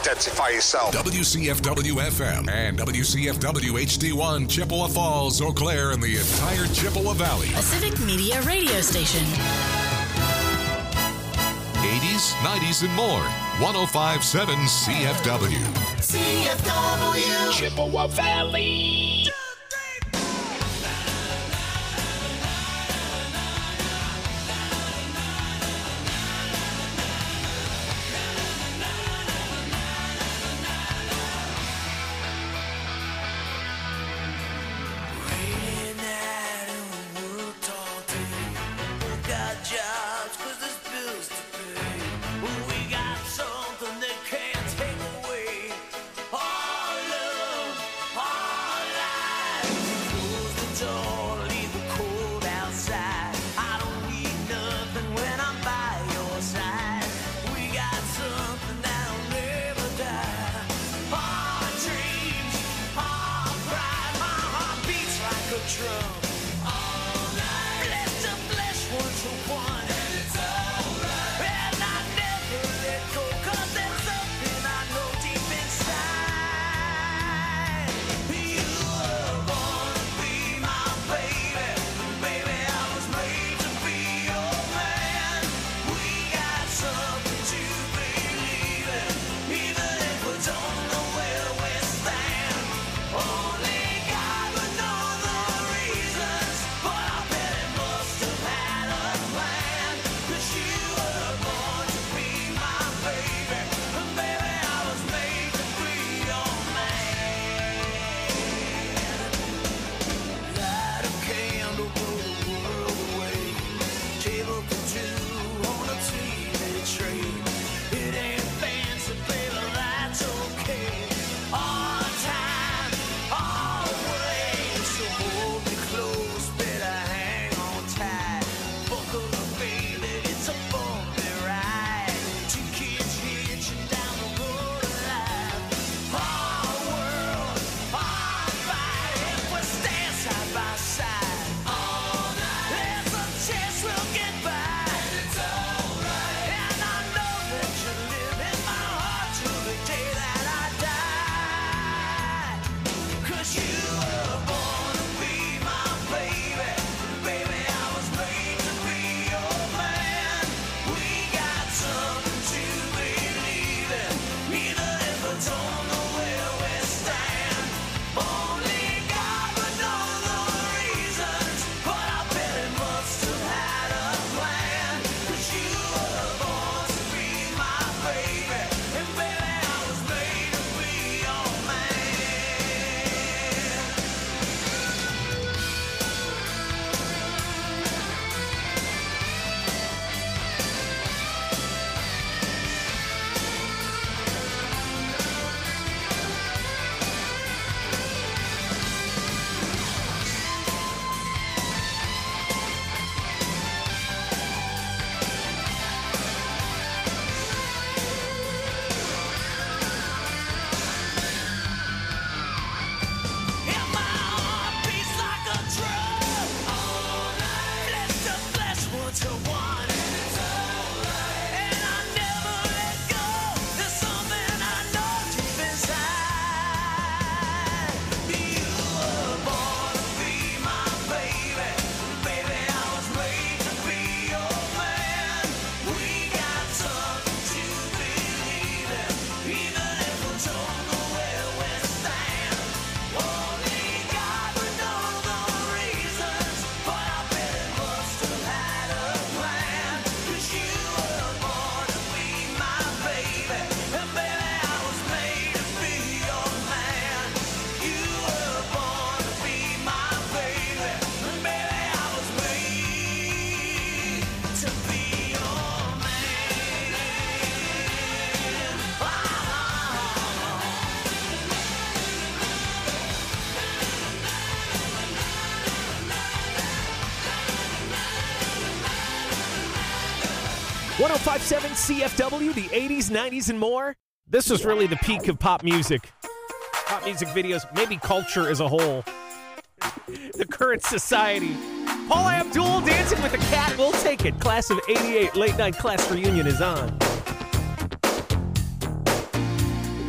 identify yourself. WCFW-FM and WCFW-HD1, Chippewa Falls, Eau Claire, and the entire Chippewa Valley. A Civic Media radio station. 80s, 90s, and more. 105.7 CFW. CFW. Chippewa Valley. .5.7 CFW, the 80s, 90s, and more. This was really the peak of pop music. Pop music videos, maybe culture as a whole. The current society. Paula Abdul dancing with a cat. We'll take it. Class of 88 late night class reunion is on.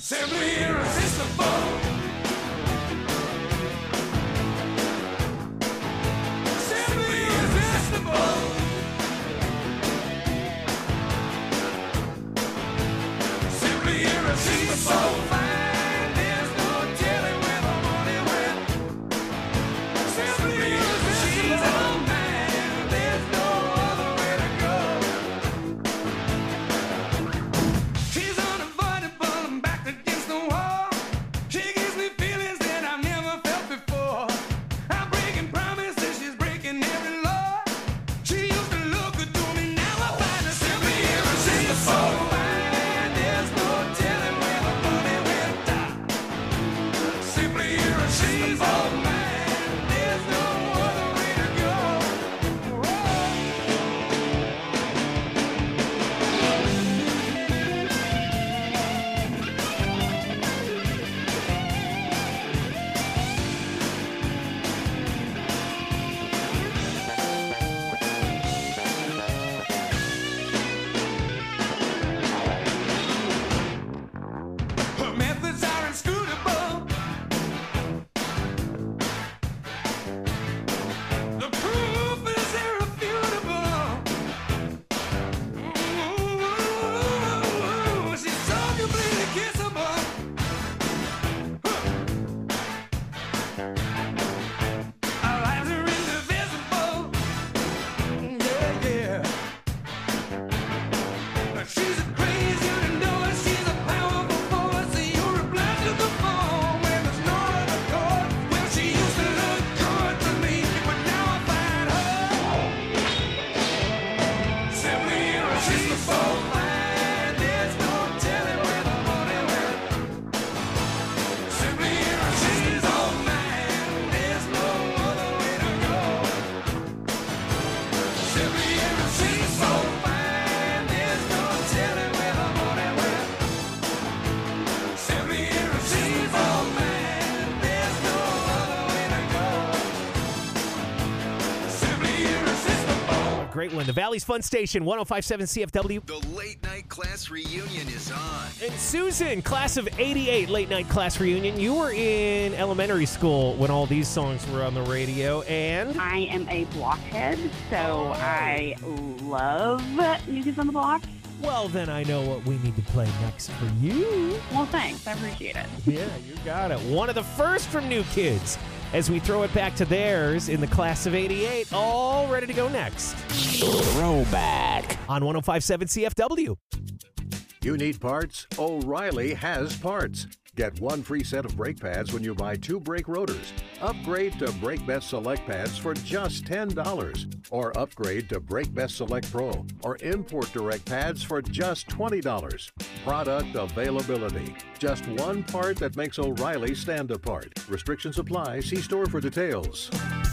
Simply irresistible. Simply irresistible. Simply irresistible. Fine, there's no telling where the money went. Simply irresistible. Man, there's no other way to go. She's unavoidable. I'm back against the wall. She gives me feelings that I've never felt before. I'm breaking promises, she's breaking every law. She used to look good to me, now I find her simply irresistible. Man, there's no telling where the money went down. Simply irresistible. Man, there's no other way to go. Her methods are inscrutable. The proof is irrefutable. Ooh, she's so completely kissable. Our lives are indivisible. Yeah, yeah. She's crazy to know it. She's a powerful force. You're a blast to the phone when there's no other chord. Well, she used to look good to me, but now I find her simply irresistible. Man, there's no telling where the money went. Simply irresistible. Man, there's no other way to go. Simply irresistible. Man, there's no telling where the money went. Simply irresistible. Man, there's no other way to go. Simply irresistible. Great one. The Valley's Fun Station, 105.7 CFW. The late night class reunion is on. And Susan, class of 88, late night class reunion. You were in elementary school when all these songs were on the radio, and I am a blockhead, so I love New Kids on the Block. well, then I know what we need to play next for you. Well, thanks. I appreciate it. Yeah, you got it. One of the first from New Kids as we throw it back to theirs in the class of 88. All ready to go next. Throwback on 105.7 CFW. You need parts? O'Reilly has parts. Get one free set of brake pads when you buy 2 brake rotors. Upgrade to Brake Best Select pads for just $10. Or upgrade to Brake Best Select Pro or Import Direct pads for just $20. Product availability. Just one part that makes O'Reilly stand apart. Restrictions apply. See store for details.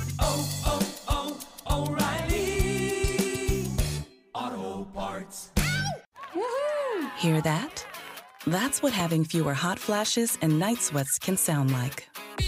O'Reilly Auto Parts. Hear that? That's what having fewer hot flashes and night sweats can sound like.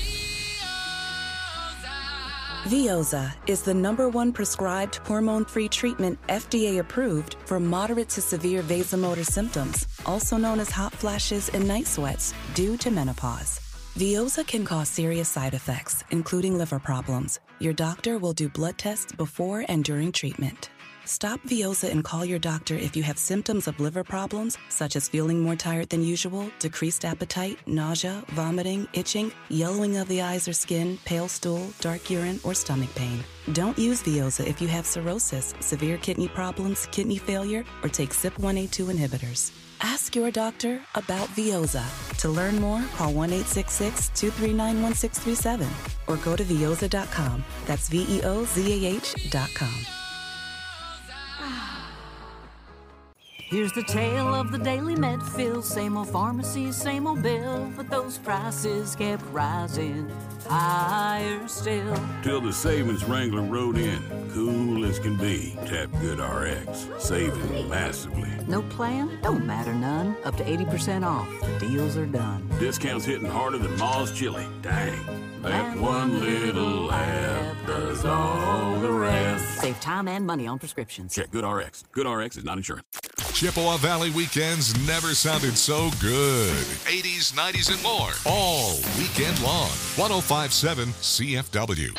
Veoza is the #1 prescribed hormone-free treatment FDA approved for moderate to severe vasomotor symptoms, also known as hot flashes and night sweats, due to menopause. Veoza can cause serious side effects, including liver problems. Your doctor will do blood tests before and during treatment. Stop Veoza and call your doctor if you have symptoms of liver problems, such as feeling more tired than usual, decreased appetite, nausea, vomiting, itching, yellowing of the eyes or skin, pale stool, dark urine, or stomach pain. Don't use Veoza if you have cirrhosis, severe kidney problems, kidney failure, or take CYP1A2 inhibitors. Ask your doctor about Veoza. To learn more, call 1-866-239-1637 or go to Veoza.com. That's VEOZAH.com. Here's the tale of the Daily Medfield. Same old pharmacies, same old bill, but those prices kept rising higher still. Till the savings wrangler rode in, cool as can be. Tap GoodRx, saving massively. No plan? Don't matter none. Up to 80% off. The deals are done. Discounts hitting harder than Ma's chili. Dang. That one little app does all the rest. Save time and money on prescriptions. Check GoodRx. GoodRx is not insurance. Chippewa Valley weekends never sounded so good. 80s, 90s, and more. All weekend long. 105.7 CFW.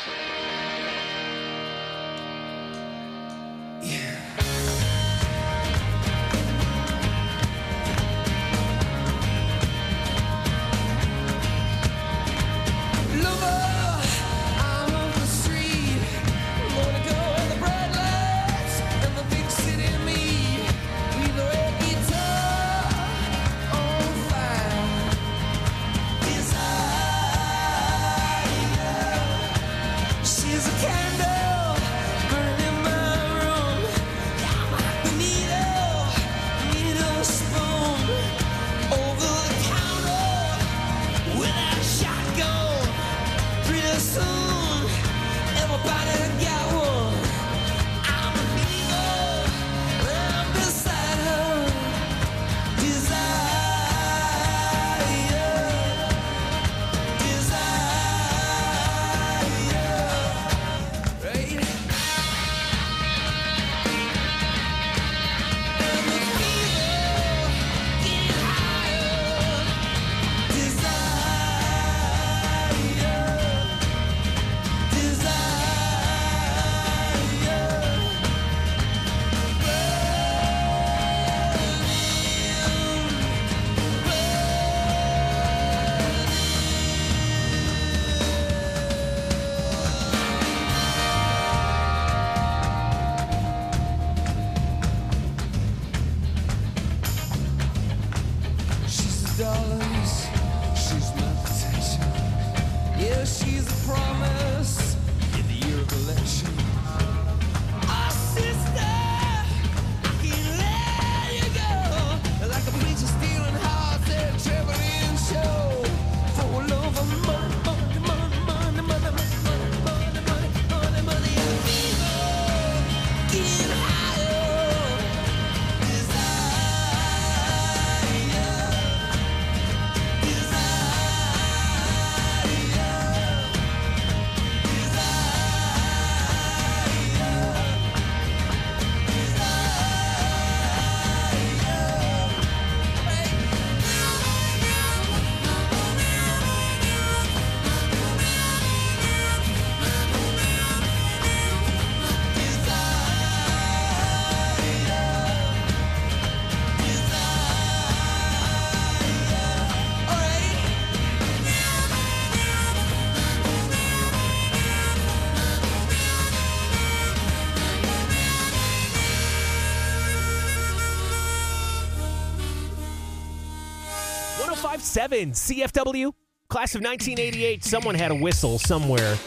CFW, class of 1988. Someone had a whistle somewhere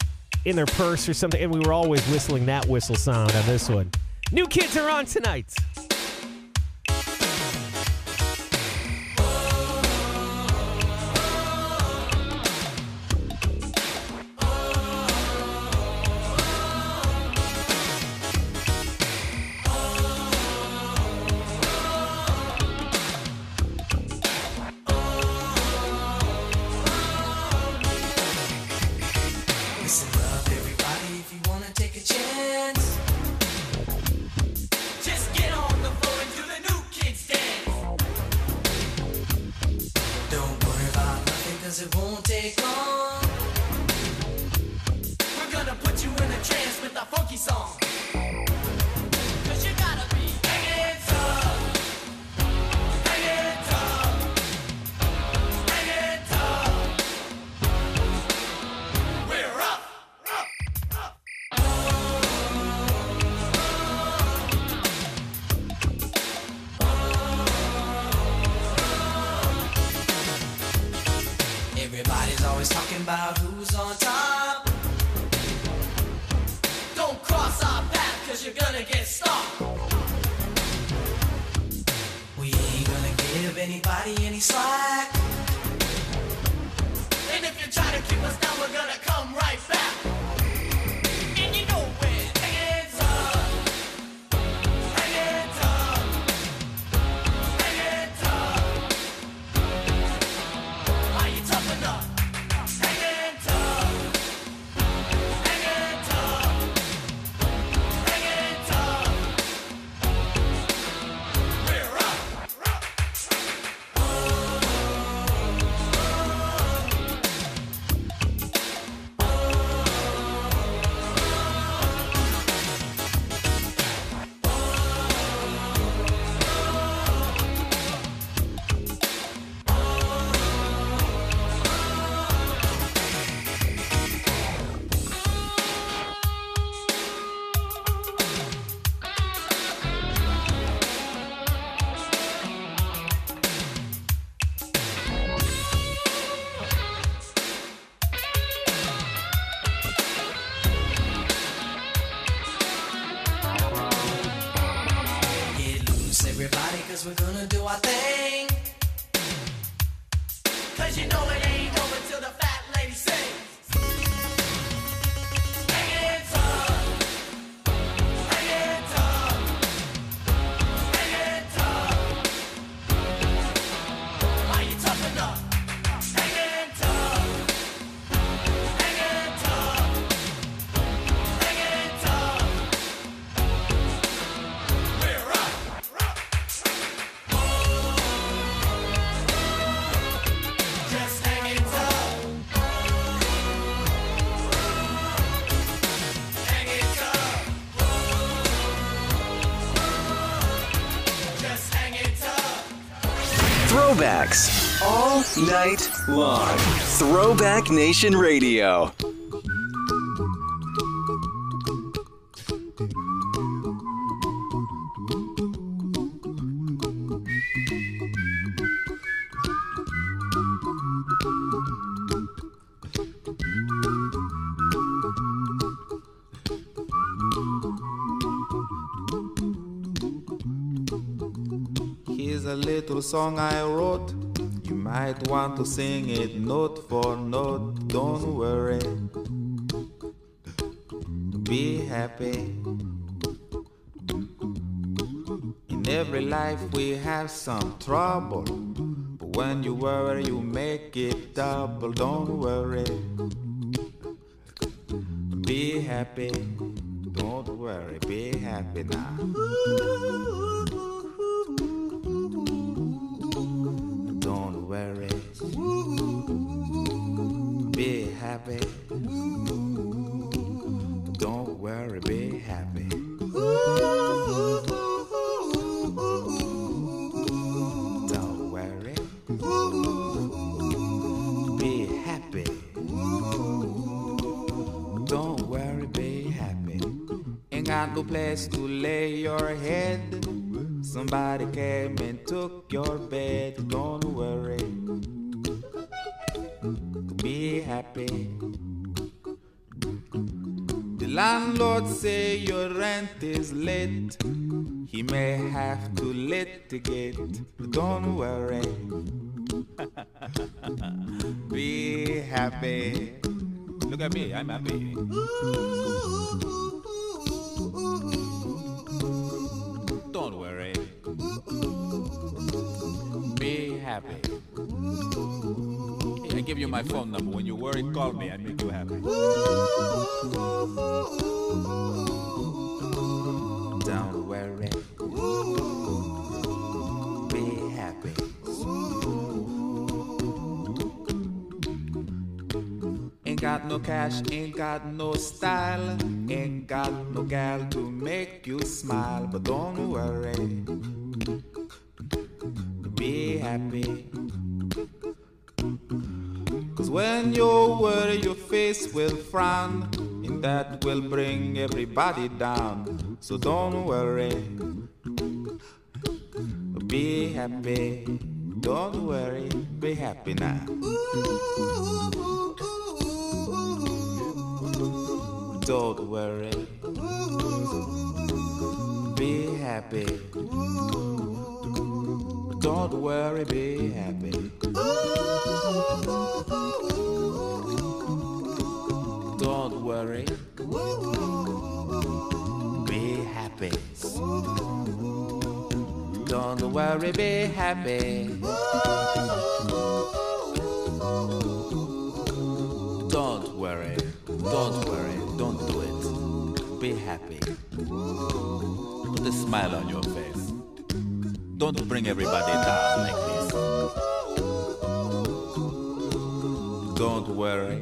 in their purse or something, and we were always whistling that whistle sound on this one. New Kids are on tonight. Everybody's always talking about who's on top. Don't cross our path, cause you're gonna get stopped. We ain't gonna give anybody any slack. And if you try to keep us down, we're gonna come right back. And you know it. Hang it tough. Hang it tough. Hang it tough. Are you tough enough? Hang it tough. Hang it tough. Hang it tough. 'cause you know it ain't over till the fat lady sings. Hang it tough. Hang it tough. Hang it tough. Are you tough enough? Hang it tough. Hang it tough. Hang it tough. We're up. Just hang it tough. Hang it tough. Just hang it tough. Throwbacks all night long. Throwback Nation Radio. Here's a little song I wrote. You might want to sing it note for note. Don't worry. Be happy. In every life we have some trouble. But when you worry, you make it double. Don't worry. Be happy. Don't worry. Be happy now. Don't worry. Be happy. Don't worry, be happy. Don't worry. Be happy. Don't worry, be happy. Ain't got no place to lay your head. Somebody came and took your bed. Don't worry. Be happy. The landlord say your rent is late. He may have to litigate. Don't worry. Be happy. Look at me, I'm happy. Don't worry. Be happy. I give you my phone number. When you worry, call me. I make you happy. Don't worry. Be happy. Ain't got no cash, ain't got no style, ain't got no gal to make you smile. But don't worry. Be happy. 'Cause when you worry, your face will frown, and that will bring everybody down. So don't worry. Be happy. Don't worry. Be happy now. Don't worry. Be happy. Don't worry, be happy. Don't worry. Be happy. Don't worry, be happy. Don't worry. Don't worry. Don't do it. Be happy. Put a smile on your face. Don't bring everybody down like this. Don't worry.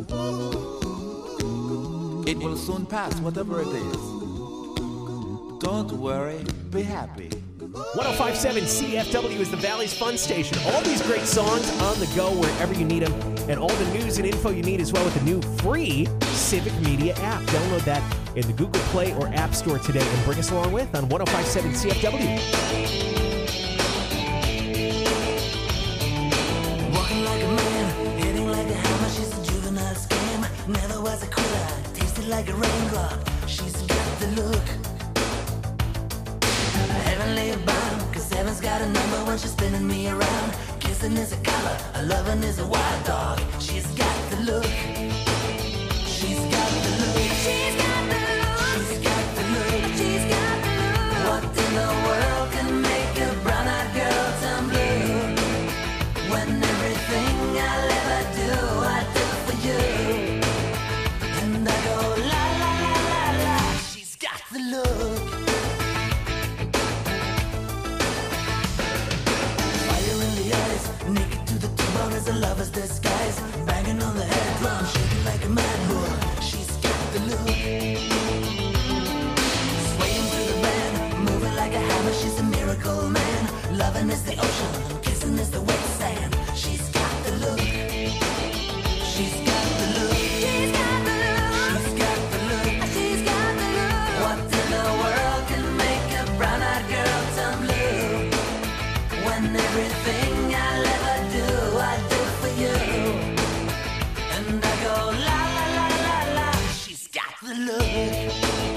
It will soon pass, whatever it is. Don't worry, be happy. 1057 CFW is the Valley's Fun Station. All these great songs on the go wherever you need them, and all the news and info you need as well with the new free Civic Media app. Download that in the Google Play or App Store today and bring us along with on 1057 CFW. Walking like a man, hitting like a hammer. She's a juvenile scam. Never was a quitter, tasted like a raindrop. She's got the look. Heavenly bound, 'cause heaven's got a number when she's spinning me around. Kissing kissing is a color, a loving is a wild dog. She's got the look. She's got the look. She's got the look. She's got the look. She's got the look. What in the world can make a brown-eyed girl turn blue? When everything I'll ever do, I do for you. And I go la la la la la. She's got the look. Fire in the eyes, naked to the bone as a lover's disguise. Banging on the head drum, shaking like a mad bull. She's got the look. Swaying through the band, moving like a hammer. She's a miracle man. Loving is the ocean, kissing is the wet sand. She's got the look. She's got the look. She's got the look. She's got the look. She's got the look. What in the world can make a brown-eyed girl turn blue? When everything I'll ever do, I do for you. And I go la la la la la. She's got the look.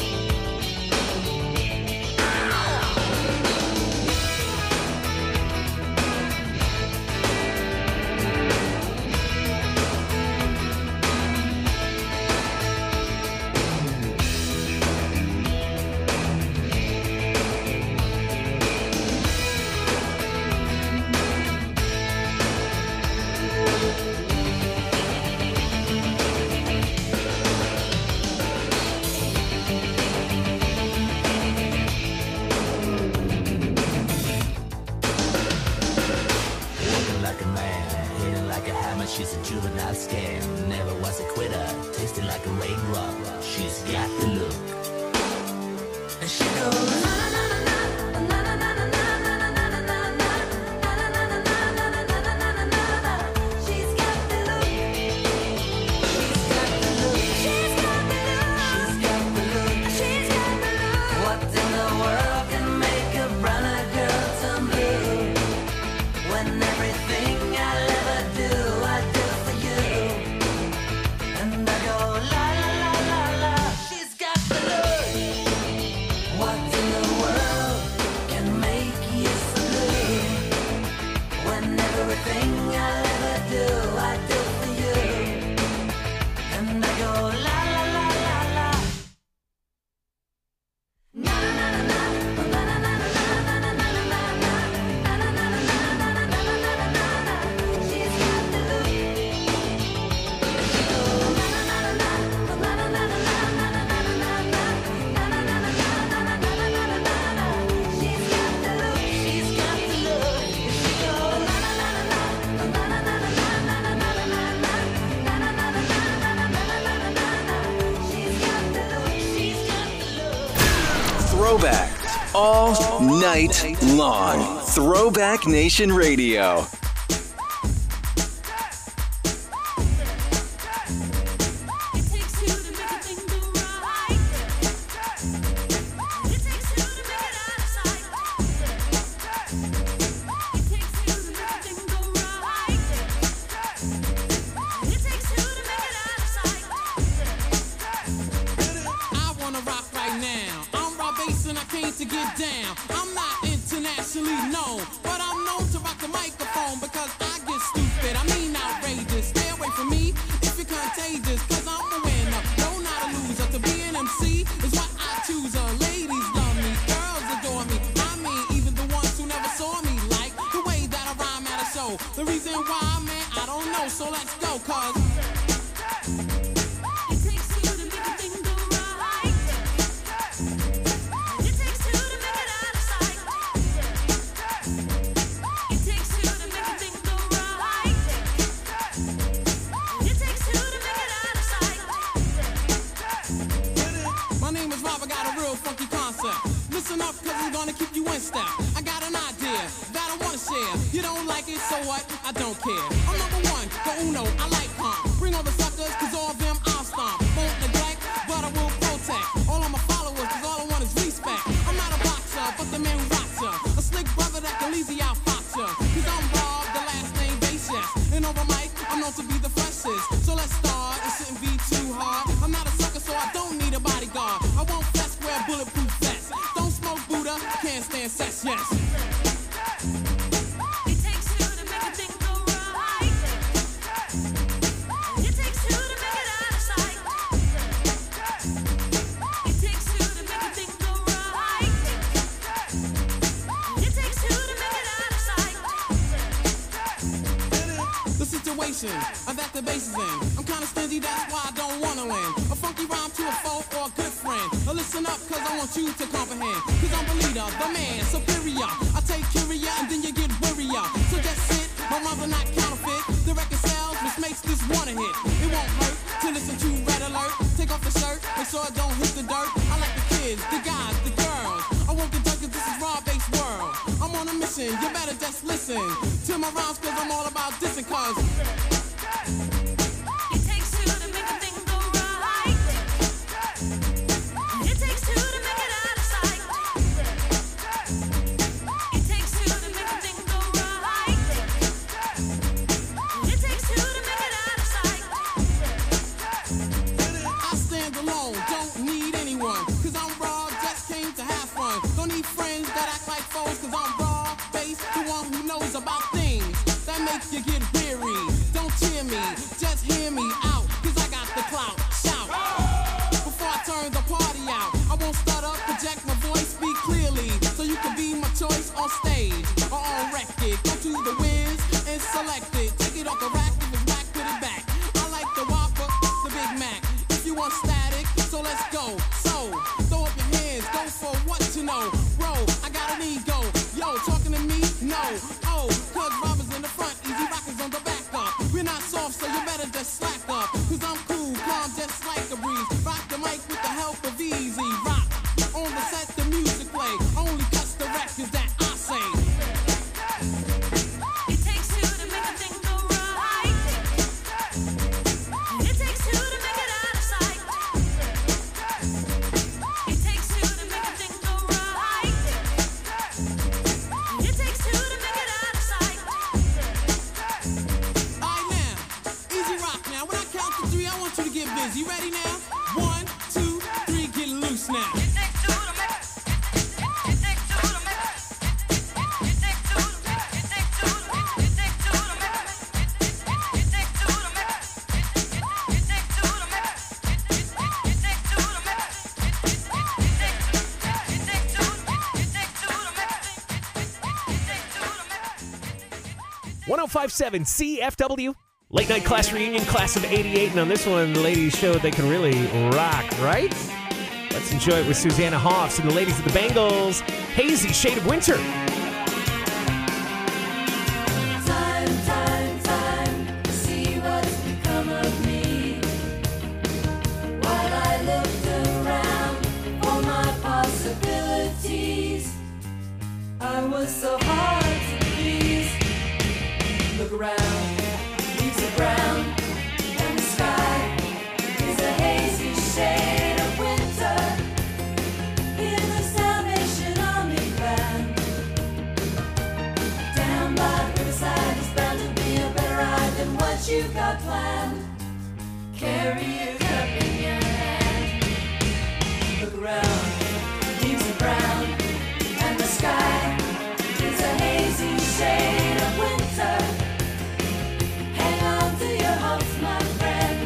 Working like a man, hitting like a hammer. She's a juvenile scam. Never was a quitter, tasting like a raindrop. She's got the look. And she goes na na na na na na na na na na na na na na. She's got the look. She's got the look. She's got the look. She's got the look. She's got the look. What in the world can make a brown-eyed girl turn blue? When everything I'll ever do, I do for you. And I go la la la la la. She's got the look. What in the world can make you so blue? When everything I'll ever do, I do for you. And I go la la la la la. Na na na na na na na na na na na na na. She's got the look. She goes na na na na na na na na na na na na. She's got the look. She's got the look. She goes na na na na na na na na na na na na. She's got the look. She's got the look. Throwback all night long. Throwback Nation Radio. I wanna rock right now. I'm Rob Bass and I came to get down. I'm not internationally known, but I'm known to rock the microphone because I get stupid. I mean outrageous. Stay away from me if you're contagious, cause I'm a winner, no not a loser. To be an MC is what I choose. Ladies love me, girls adore me. I mean even the ones who never saw me like the way that I rhyme at a show. The reason why, man, I don't know, so let's go, cause my name is Rob, I got a real funky concept. Listen up, cause it's gonna keep you in step. I got an idea that I wanna share. You don't like it, so what? I don't care. I'm number one, the uno, I like calm. Bring all the suckers, cause all of them I'll stomp. Won't neglect, but I will protect. All of my followers, cause all I want is respect. I'm not a boxer, but the man who rocks ya. A slick brother that can easy out fox ya. Cause I'm Rob, the last name Bass, yes. And over mic, I'm known to be the freshest. So let's start, it shouldn't be too hard. I'm not a sucker, so I don't need a bodyguard. I won't flex, wear bulletproof vest. Don't smoke Buddha, can't stand sex, yes. It takes two to make a thing go the situation that the bass is in. I'm kinda stingy, that's why I don't wanna win. A funky rhyme to a foe or a good friend. Listen up, cause I want you to comprehend. Cause I'm the leader, the man, superior. I take curia and then you get wearier. So just sit, my rhymes are not counterfeit. The record sells, which makes this one a hit. It won't hurt to listen to Red Alert. Take off the shirt, make sure it don't hit the dirt. I like the kids, the guys, the girls. I won't get done cause this is raw-based world. I'm on a mission, you better just listen to my rhymes cause I'm all about dissing cause it takes two to make a thing go right. It takes two to make it out of sight. It takes two to make a thing go right. It takes two to make it out of sight. I stand alone, don't need anyone. Cause I'm raw, just came to have fun. Don't need friends that act like foes. Cause I'm raw, based, the one who knows about things that make you get weary. Don't cheer me, just hear me out. Cause I got the clout, shout. Before I turn the party out, I won't stutter, project my voice, speak clearly. So you can be my choice on stage or on record. Go to the Wiz and select it. Take it off the rack, if it's whack, put it back. I like the Whopper, the Big Mac. If you want static, so let's go. So, throw up your hands, go for what you know. Bro, I got an ego. Yo, talking to me? No. Oh, cause Robbers in the front, Easy Rockers on the back up. We're not soft, so you better just slack up. Cause I'm cool, calm, just like a breeze. Rock the mic with the help of Easy Rock. On the set, the music play. Only cuts the records that I say. It takes two to make a thing go right. It takes two to make it out of sight. It takes two to make a thing go right. It takes two to make it out of sight. Alright now, Easy Rock now. When I count to three, I want you to get busy. You ready now? 1, 2, 3, get loose now. .1057 CFW. Late night class reunion, class of 88. And on this one, the ladies showed they can really rock, right? Let's enjoy it with Susanna Hoffs and the ladies of the Bangles. Hazy Shade of Winter. Time to see what's become of me. While I looked around for my possibilities, I was so hard to please. Look around, leaves are brown, and the sky is a hazy shade of winter. Hear the Salvation Army band. Down by the riverside is bound to be a better ride than what you got planned. Carry your cup in your hand. Look around, leaves are brown, and the sky is a hazy shade of winter. Hang on to your hopes, my friend.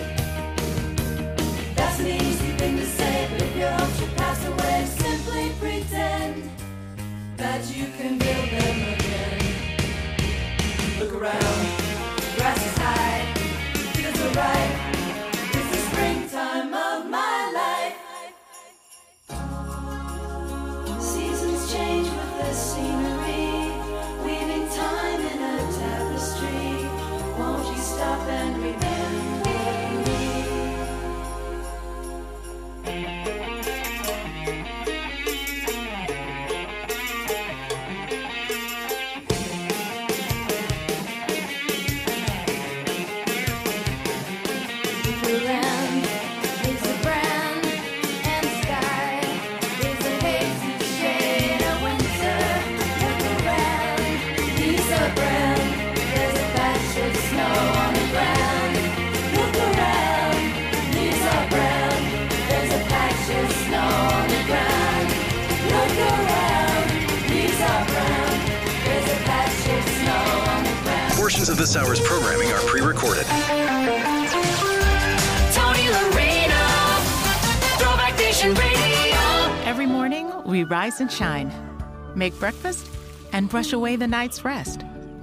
That's an easy thing to say, but if your hopes should pass away, simply pretend that you can build them again. Look around, grass is high, fields are ripe. It's the springtime of my life. Seasons change with the scenery, weaving time in a tapestry. Won't you stop and remember me? Look around, leaves are brown, and the sky is a hazy shade of winter. Look around, leaves are brown, there's a patch of snow on the ground. Look around, leaves are brown, there's a patch of snow on the ground. Look around, leaves are brown, there's a patch of snow on the ground. Portions of this hour's programming are pre-recorded. Tony Lorena, Throwback Nation Radio. Every morning, we rise and shine, make breakfast, and brush away the night's rest.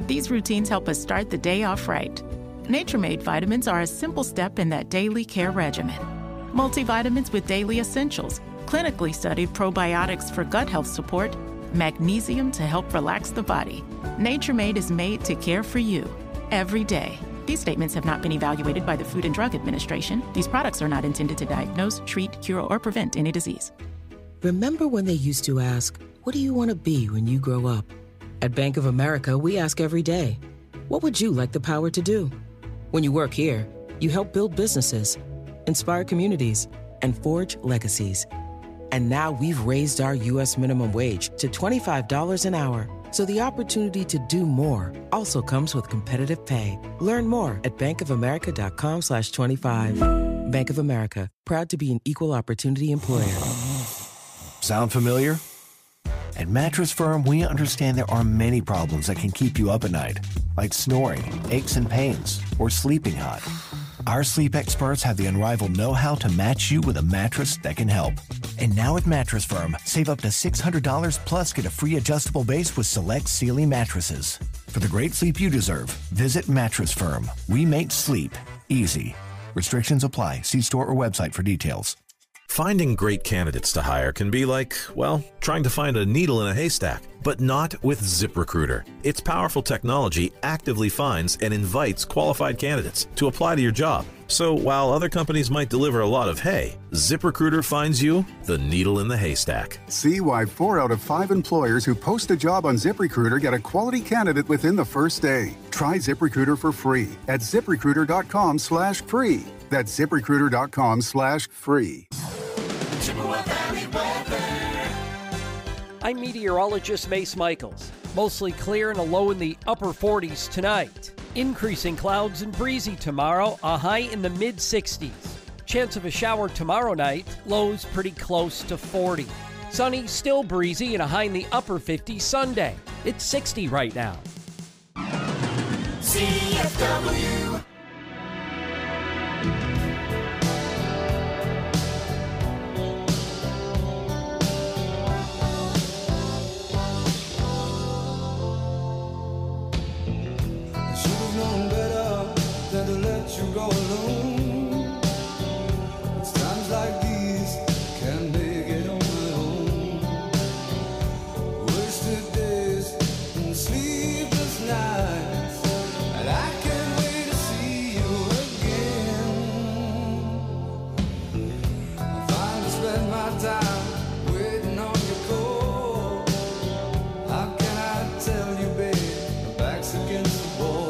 These routines help us start the day off right. Nature-Made vitamins are a simple step in that daily care regimen. Multivitamins with daily essentials, clinically studied probiotics for gut health support, magnesium to help relax the body. Nature-Made is made to care for you every day. These statements have not been evaluated by the Food and Drug Administration. These products are not intended to diagnose, treat, cure, or prevent any disease. Remember when they used to ask, what do you want to be when you grow up? At Bank of America, we ask every day, what would you like the power to do? When you work here, you help build businesses, inspire communities, and forge legacies. And now we've raised our U.S. minimum wage to $25 an hour. So the opportunity to do more also comes with competitive pay. Learn more at bankofamerica.com/25. Bank of America, proud to be an equal opportunity employer. Sound familiar? At Mattress Firm, we understand there are many problems that can keep you up at night, like snoring, aches and pains, or sleeping hot. Our sleep experts have the unrivaled know-how to match you with a mattress that can help. And now at Mattress Firm, save up to $600 plus get a free adjustable base with select Sealy mattresses. For the great sleep you deserve, visit Mattress Firm. We make sleep easy. Restrictions apply. See store or website for details. Finding great candidates to hire can be like, well, trying to find a needle in a haystack, but not with ZipRecruiter. Its powerful technology actively finds and invites qualified candidates to apply to your job. So while other companies might deliver a lot of hay, ZipRecruiter finds you the needle in the haystack. See why 4 out of 5 employers who post a job on ZipRecruiter get a quality candidate within the first day. Try ZipRecruiter for free at ZipRecruiter.com/free. That's ZipRecruiter.com/free. I'm meteorologist Mace Michaels. Mostly clear and a low in the upper 40s tonight. Increasing clouds and breezy tomorrow, a high in the mid-60s. Chance of a shower tomorrow night, lows pretty close to 40. Sunny, still breezy, and a high in the upper 50s Sunday. It's 60 right now. CFW. Known better than to let you go alone. It's times like these can't make it on my own. Wasted days and sleepless nights, and I can't wait to see you again. I finally spend my time waiting on your call. How can I tell you, babe, my back's against the wall.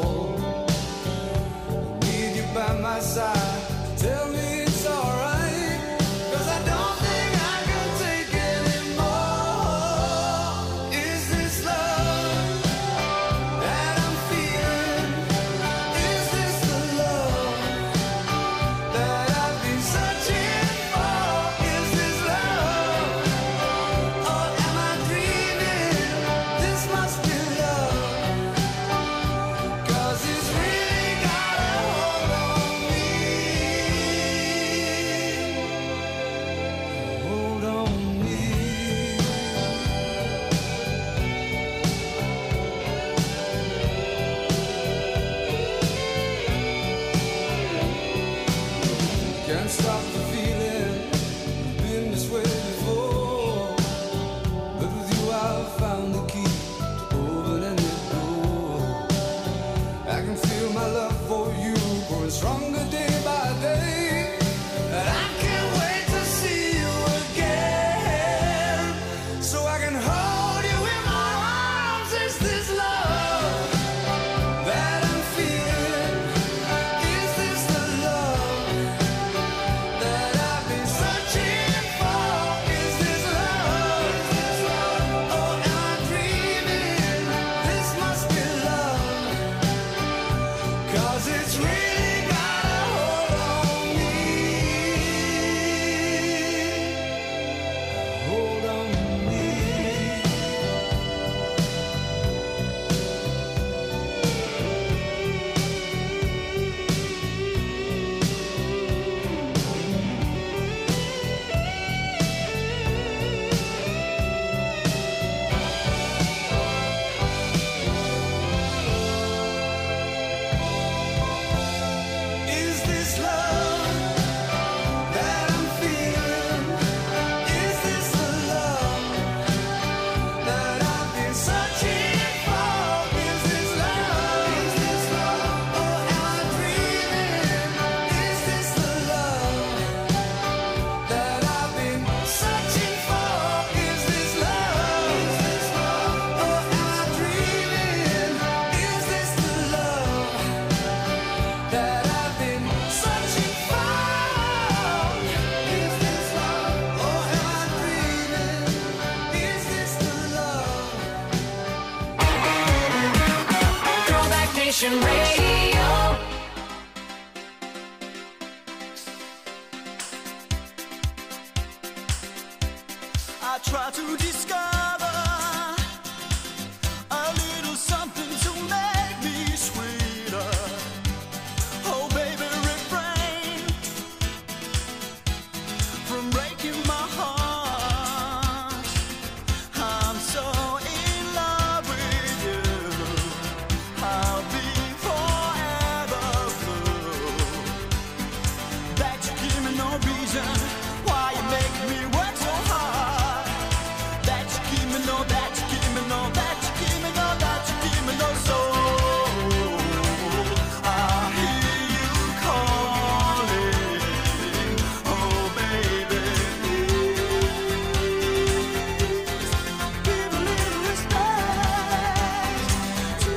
By my side, tell me it's alright, 'cause I don't think I can take anymore. Is this love that I'm feeling? Is this the love that I've been searching for? Is this love, or am I dreaming? This must be love, 'cause it's really got a hold on. Can't stop the feeling, been this way before, but with you I've found the key to open any door. I can feel my love for you growing stronger day by day, and I can't wait to see you again, so I can hold you in my arms. Is this love that I'm feeling? Is this the love that I've been searching for? Is this love, or am I dreaming? This must be love, 'cause it's really got a hold on me. Hold on me. to discover a little something to make me sweeter. Oh, baby, refrain from breaking my heart. I'm so in love with you. I'll be forever blue. That you give me no reason why you make me work so hard. That you give me no, that you give me no, that you give me no, that you give me no soul. I hear you calling, oh baby, please give a little respect to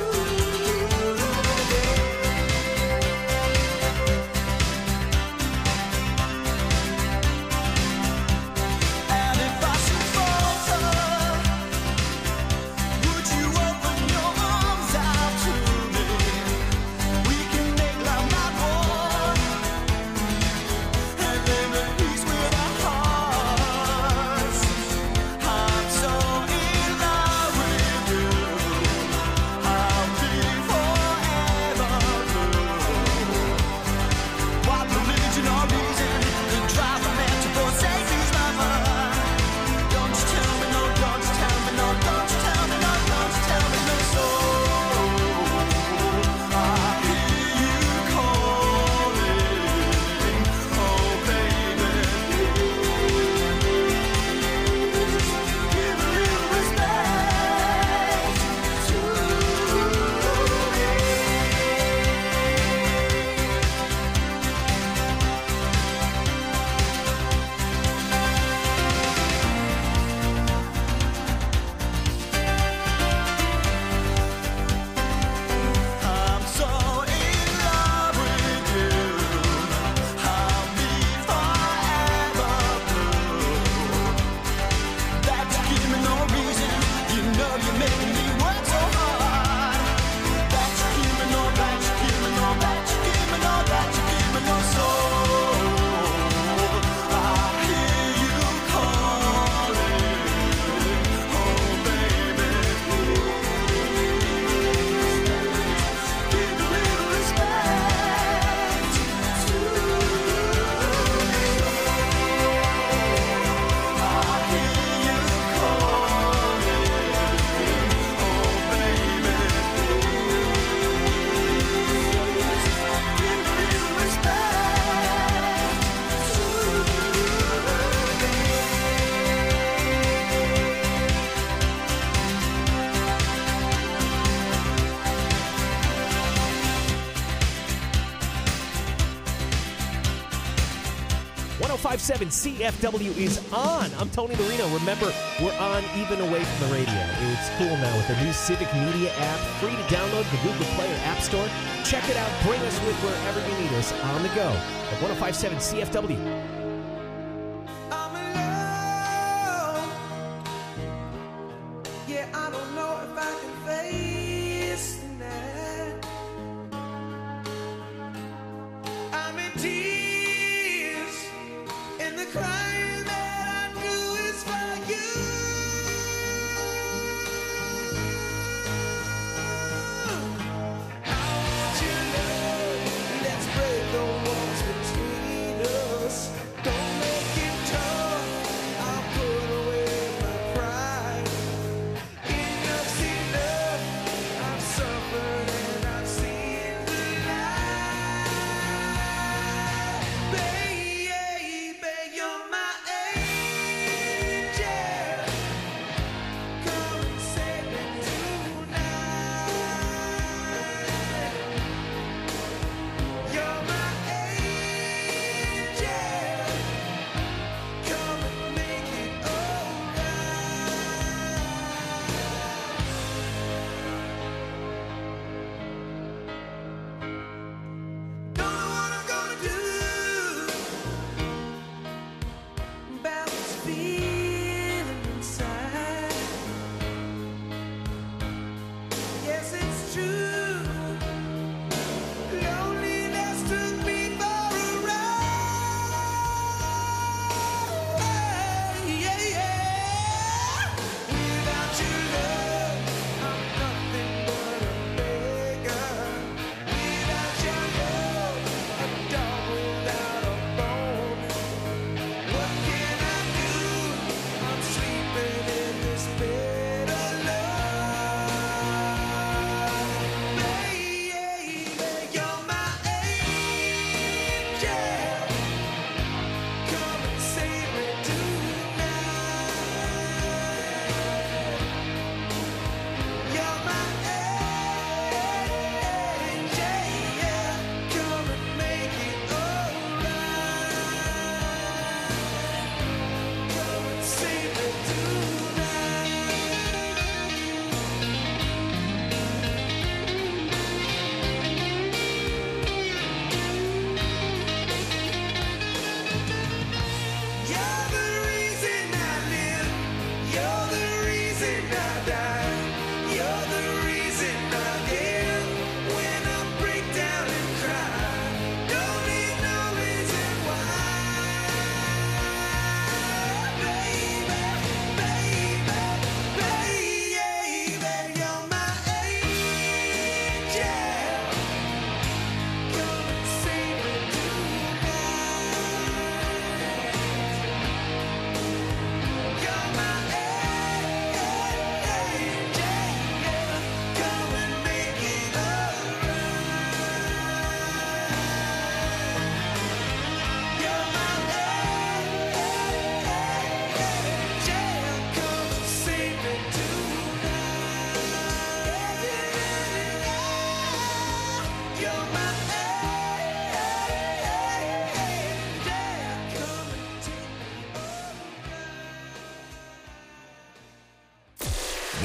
And if I should falter, would you open your arms out to me? We can make love not war, and live in peace with our hearts. I'm so in love with you. I'll be forever blue. What religion or reason could drive a man to forsake his lover? Don't you tell me no, don't you tell me no, don't you tell me no, don't you tell me no soul. I hear you calling, oh baby, give a little respect to I'm so in love with you. I'll be forever blue. That you give me no reason. You know you're making me work so hard. That you give me no, that you give me no, that you give me no, that you give me no soul. I hear you calling, oh baby, give a little respect to me. I hear you calling, oh baby, give a little respect to .1057 CFW is on. I'm Tony Marino. Remember, we're on even away from the radio. It's cool now with the new Civic Media app, free to download the Google Play or App Store. Check it out. Bring us with wherever you need us on the go at 1057 CFW. Yeah, I don't know if I can face the night. I'm in tears, and the crying that I do is for you. How would you know? Let's break the walls between us.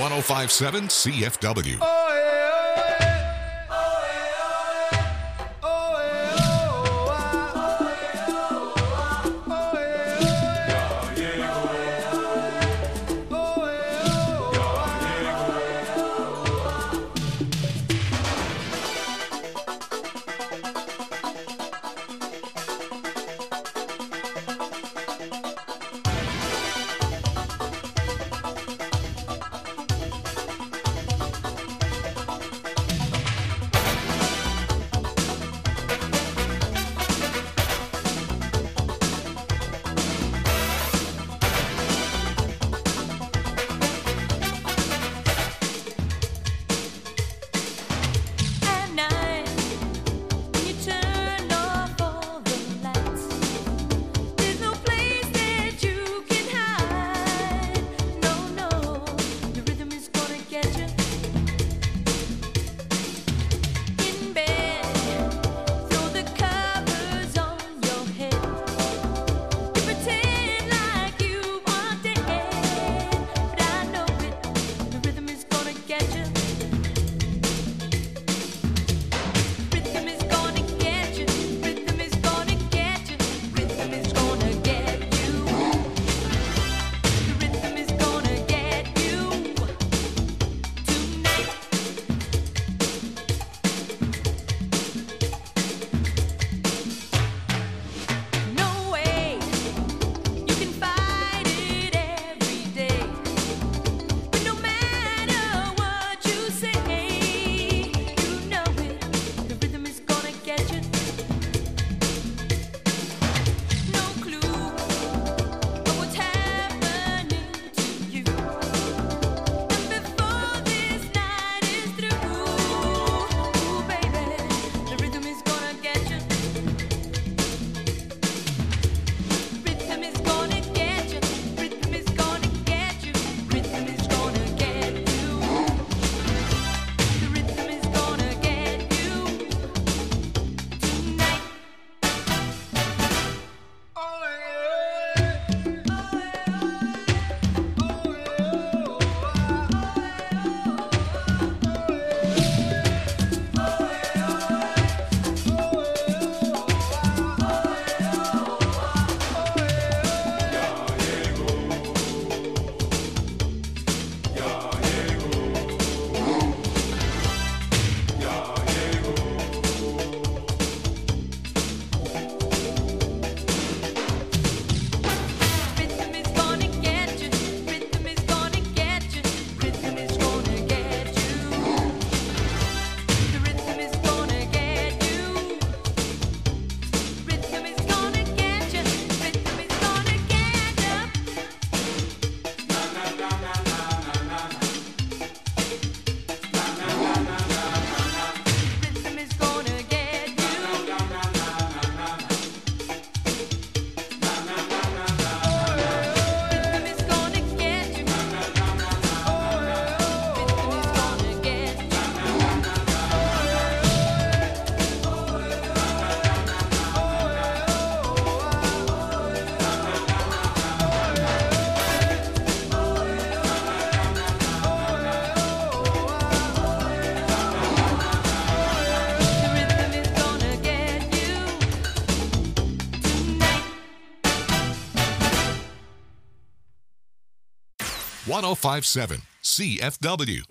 1057 CFW. .1057 CFW.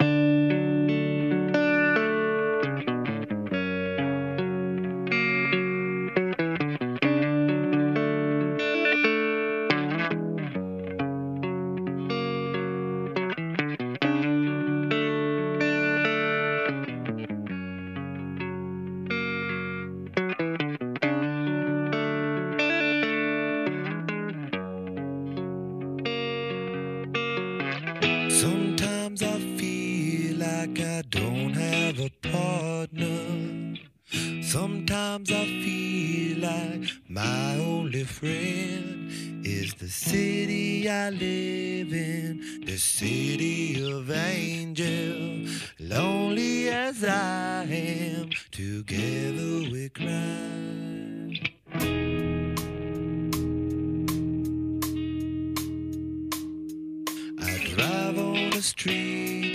Sometimes I feel like I don't have a partner. Sometimes I feel like my only friend is the city I live in, the city of angel. Lonely as I am, together we cry. I drive on the street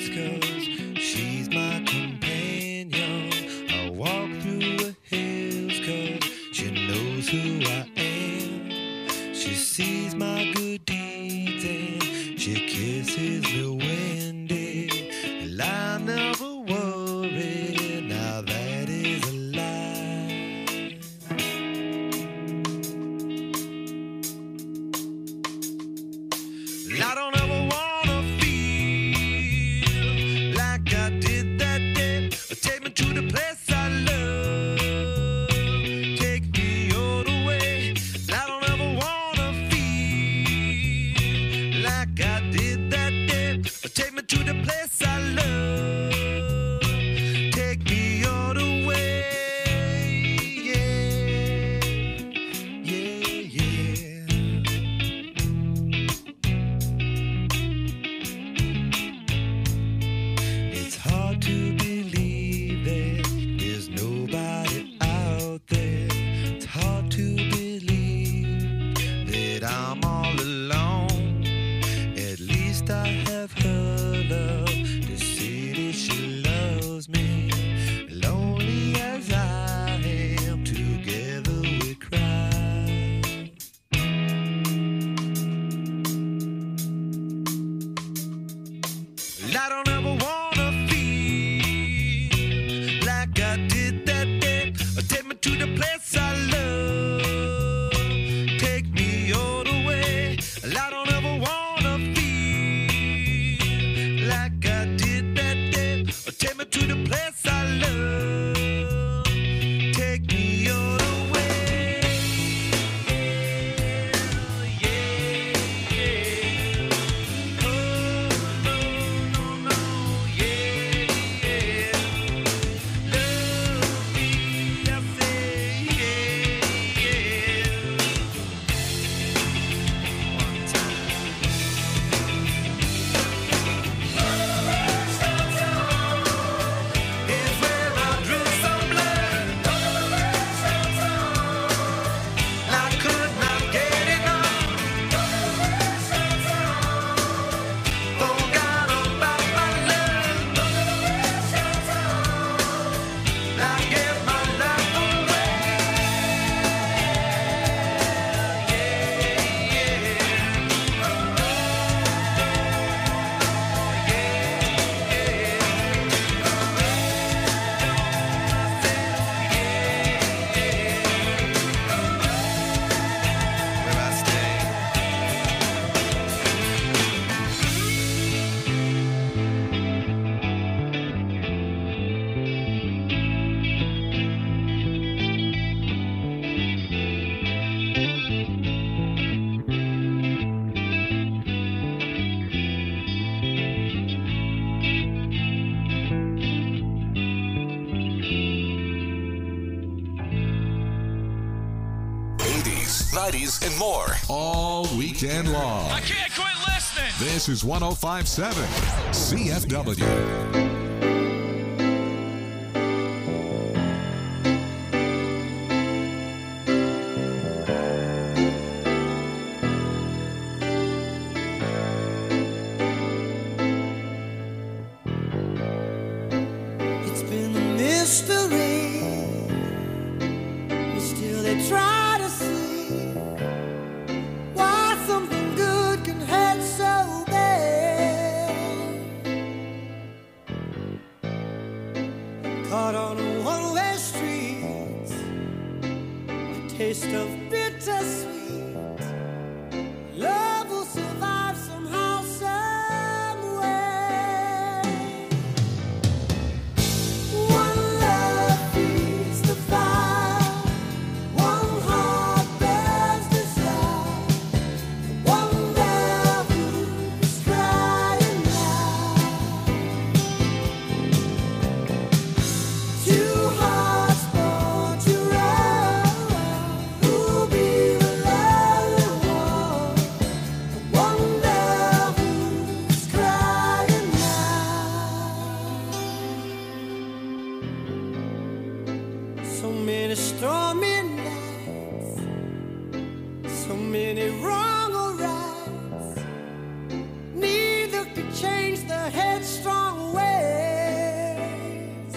80s, 90s, and more all weekend long. I can't quit listening. This is 105.7 CFW. It's been a mystery, but still they try to see why something good can hurt so bad. Caught on a one-way street, a taste of bittersweet. Love will survive somehow, some way. One love feeds the fire, one heart bears desire, one love who's crying now. Two hearts born to run, who'll be the lonely one? One love who's crying now. So many stormy nights, so many wrong or rights. Neither could change the headstrong ways.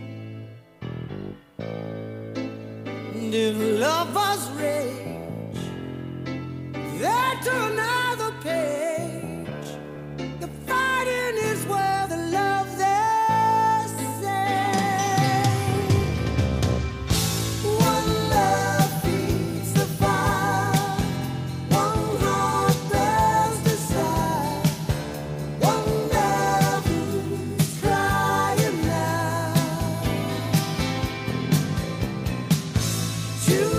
And if lovers rage, they're to another page. The fighting is where the love they say. One love feeds the fire, one heart bears desire, one love who's crying now. Two